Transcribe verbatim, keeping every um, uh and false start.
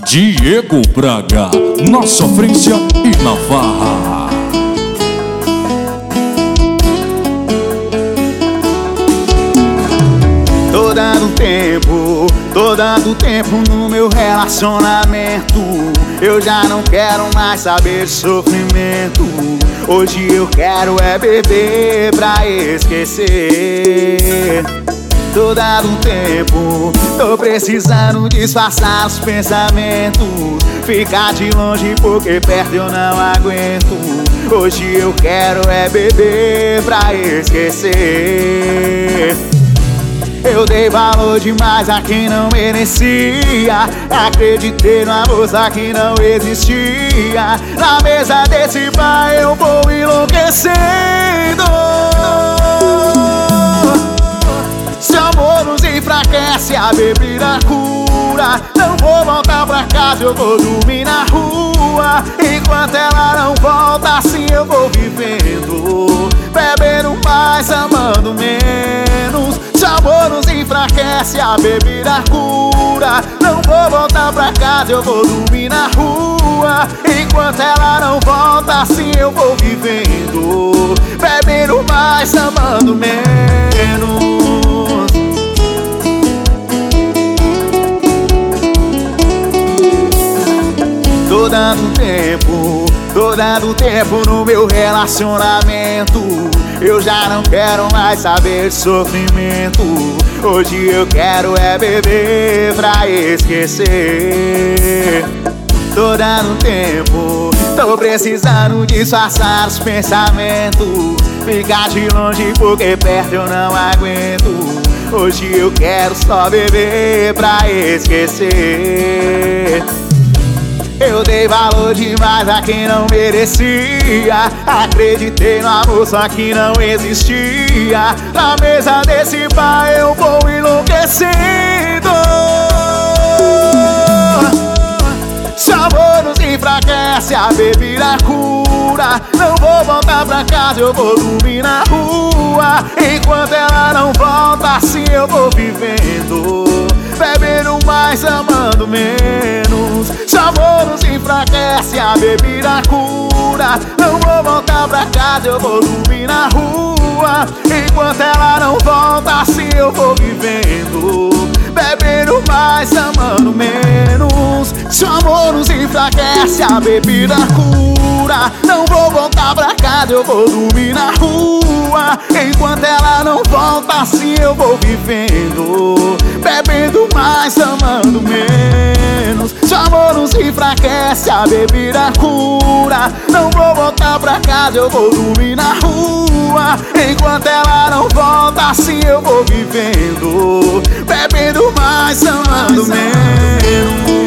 Diego Braga, na sofrência e na farra. Tô dando tempo, tô dando tempo no meu relacionamento. Eu já não quero mais saber de sofrimento. Hoje eu quero é beber pra esquecer. Tô dando tempo, tô precisando disfarçar os pensamentos. Ficar de longe porque perto eu não aguento. Hoje eu quero é beber pra esquecer. Eu dei valor demais a quem não merecia. Acreditei numa moça que não existia. Na mesa desse bar eu vou enlouquecendo. Se amor nos enfraquece, a bebida cura. Não vou voltar pra casa, eu vou dormir na rua. Enquanto ela não volta, assim eu vou vivendo. Bebendo mais, amando menos. Se amor nos enfraquece, a bebida cura. Não vou voltar pra casa, eu vou dormir na rua. Enquanto ela não volta, assim eu vou vivendo. Bebendo mais, amando menos. Tô dando tempo, tô dando tempo no meu relacionamento. Eu já não quero mais saber de sofrimento. Hoje eu quero é beber pra esquecer. Tô dando tempo, tô precisando disfarçar os pensamentos. Ficar de longe porque perto eu não aguento. Hoje eu quero só beber pra esquecer. Eu dei valor demais a quem não merecia. Acreditei no amor só que não existia. Na mesa desse bar eu vou enlouquecendo. Se amor nos enfraquece, a bebida cura. Não vou voltar pra casa, eu vou dormir na rua. Enquanto ela não volta, assim eu vou vivendo. Bebendo mais, amando menos. Se amor nos enfraquece, a bebida cura. Não vou voltar pra casa, eu vou dormir na rua. Enquanto ela não volta, assim eu vou vivendo. Bebendo mais, amando menos. Se o amor nos enfraquece, a bebida cura. Não vou voltar pra casa, eu vou dormir na rua. Enquanto ela não volta, assim eu vou vivendo. Bebendo mais, amando menos. Se o amor nos enfraquece, a bebida cura. Não vou voltar pra casa, eu vou dormir na rua. Enquanto ela não volta, assim eu vou vivendo. Bebendo mais, amando menos.